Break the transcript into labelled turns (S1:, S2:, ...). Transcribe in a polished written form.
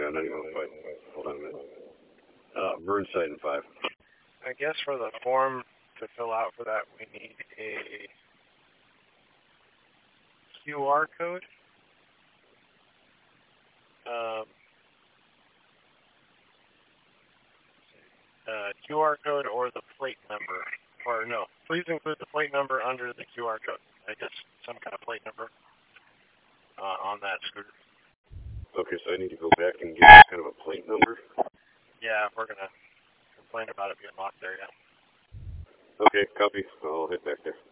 S1: not even a fight. Hold on a minute. Burnside in 5.
S2: I guess for the form to fill out for that, we need a QR code. QR code or the plate number. Or no, please include the plate number under the QR code. I guess some kind of plate number on that scooter.
S1: Okay, so I need to go back and get kind of a plate number?
S2: Yeah, we're going to complain about it being locked there, yeah.
S1: Okay, copy. I'll head back there.